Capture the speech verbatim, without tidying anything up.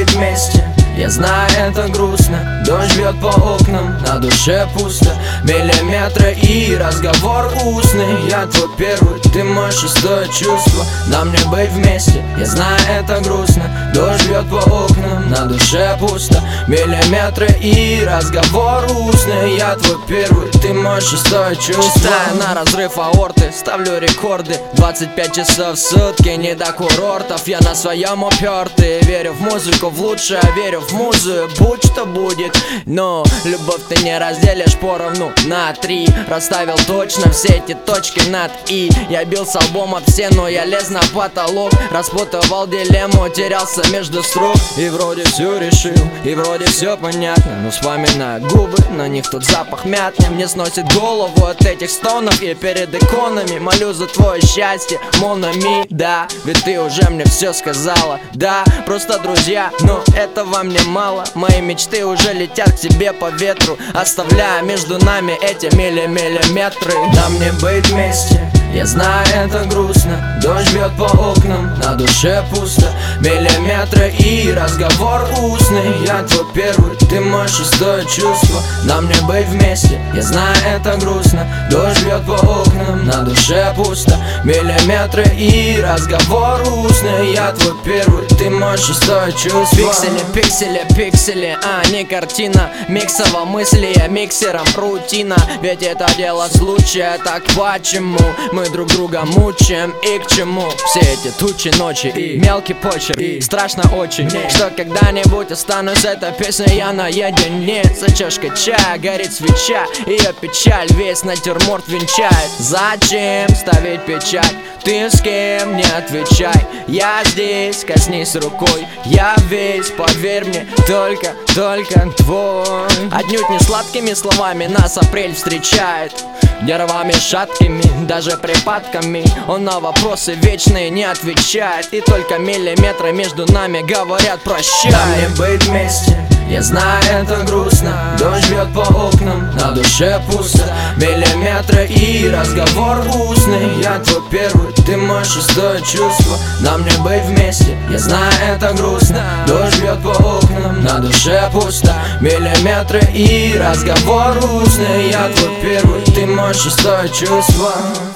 быть вместе. Я знаю, это грустно, дождь бьет по окнам, на душе пусто. Миллиметры и разговор устный. Я твой первый, ты мой шестое чувство. Нам не быть вместе, я знаю, это грустно, дождь бьет по окнам, на душе пусто. Миллиметры и разговор устный. Я твой первый, ты мой шестое чувство. Читаю на разрыв аорты, ставлю рекорды. Двадцать пять часов в сутки, не до курортов. Я на своем упертый, верю в музыку, в лучшее, верю в музыку, будь что будет. Но любовь ты не разделишь поровну на три. Расставил точно все эти точки над и. Я бился лбом об стену, я лез на потолок, распутывал дилемму, терялся между строк. И вроде все решил, и вроде все понятно, но вспоминаю губы, на них тот запах мятни. Мне сносит голову от этих стонов, и перед иконами молю за твое счастье, Монами, да. Ведь ты уже мне все сказала, да. Просто друзья, но этого мне мало. Мои мечты уже летят к тебе по ветру, оставляя между нами эти милли-миллиметры. Нам не быть вместе, я знаю, это грустно, дождь бьет по окнам, на душе пусто. Миллиметры и разговор устный. Я твой первый, ты мой шестое чувство. Нам не быть вместе, я знаю, это грустно, дождь бьет по окнам, на душе пусто. Миллиметры и разговор устный. Я твой первый, ты мой шестое чувство. Пиксели, пиксели, пиксели, а не картина. Миксово мысли, миксером рутина. Ведь это дело случая, так почему мы друг друга мучаем и к чему все эти тучи ночи и мелкий почерк, и страшно очень, что когда-нибудь останусь с этой песней я наедине. За чашкой чая горит свеча, ее печаль весь натюрморт венчает. Зачем ставить печать? Ты с кем, не отвечай. Я здесь, коснись рукой. Я весь, поверь мне, только, только твой. Отнюдь не сладкими словами нас апрель встречает, нервами шаткими, даже припадками. Он на вопросы вечные не отвечает, и только миллиметры между нами говорят прощай. Нам не быть вместе, я знаю, это грустно, дождь бьет по окнам, на душе пусто. Миллиметры и разговор устный. Я твой первый, ты мой шестое чувство. Нам не быть вместе, я знаю, это грустно, дождь бьет по окнам, на душе пусто. Миллиметры и разговор устный. Я твой первый, ты мой шестое чувство.